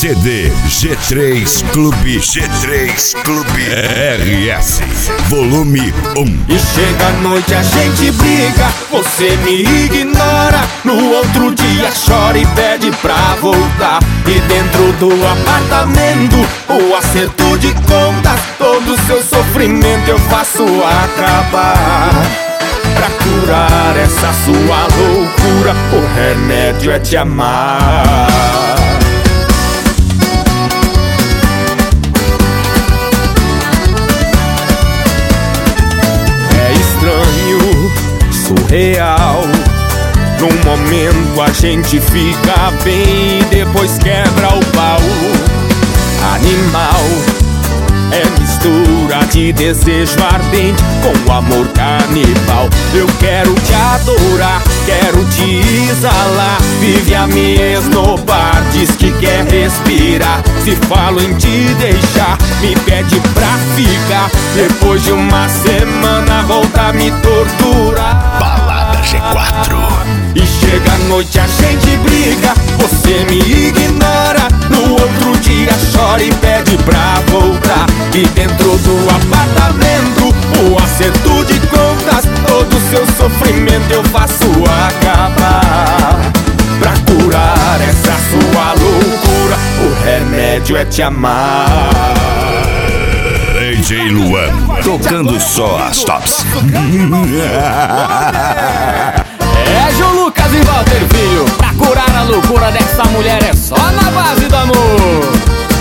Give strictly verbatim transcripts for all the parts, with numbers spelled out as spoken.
C D G três Clube, G três Clube R S, volume um. E chega a noite, a gente briga, você me ignora. No outro dia chora e pede pra voltar. E dentro do apartamento, o acerto de contas, todo seu sofrimento eu faço acabar. Pra curar essa sua loucura, o remédio é te amar. É estranho, surreal. Num momento a gente fica bem e depois quebra o pau. Animal, é mistura de desejo ardente com amor canibal. Eu quero te adorar, quero te exalar. Vive a me esnobar, diz que quer respirar. Se falo em te deixar, me pede pra ficar. Depois de uma semana volta a me torturar. Balada G quatro. E chega a noite, a gente briga, você me ignora. No outro dia chora e pede pra voltar. E dentro do apartamento, o acerto de contas, todo seu sofrimento eu faço acabar. Pra curar essa sua loucura, o remédio é te amar. D J Luan, tocando só as tops. É João Lucas e Walter Filho. Pra curar a loucura dessa mulher é só na base do amor.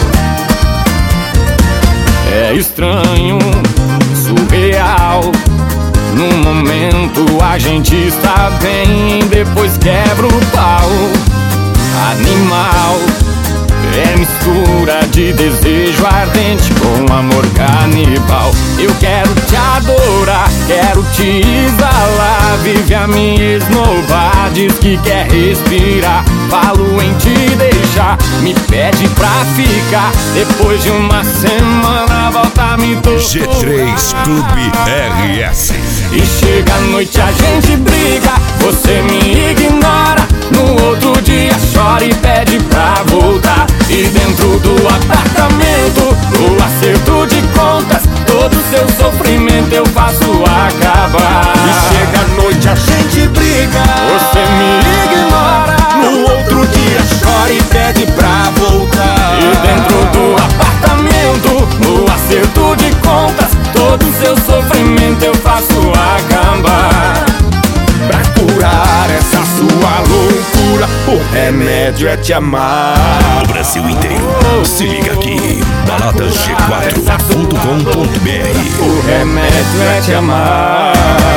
É estranho, surreal. Num momento a gente está bem, depois quebra o pau. Animal, é mistura de desejo ardente com amor canibal. Eu quero te adorar, quero te exalar. Vive a me esnobar, diz que quer respirar. Falo em te deixar, me pede pra ficar. Depois de uma semana volta a me torturar. G três Clube R S. E chega a noite, a gente briga, você me ignora. No outro dia chora e pede pra voltar. E dentro do apartamento, o acerto de contas, todo seu sofrimento eu faço acabar. E chega a noite, a gente briga, você me ignora. No outro dia chora e pede pra voltar. E dentro do apartamento, o acerto de contas, todo seu sofrimento eu faço acabar. Pra curar essa sua loucura, o remédio é te amar. O Brasil inteiro, se liga aqui, balada G quatro ponto com ponto B R. O remédio é te amar.